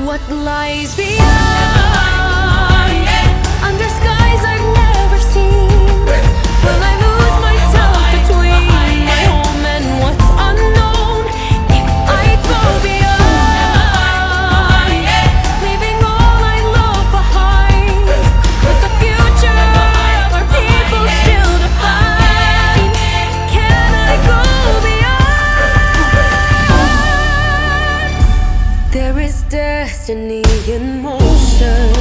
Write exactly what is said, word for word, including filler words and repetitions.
What lies beyond, under skies I've never seen? Will I lose myself between my home and what's unknown? If I go beyond, leaving all I love behind, with the future our people still define, can I go beyond? There is destiny in motion.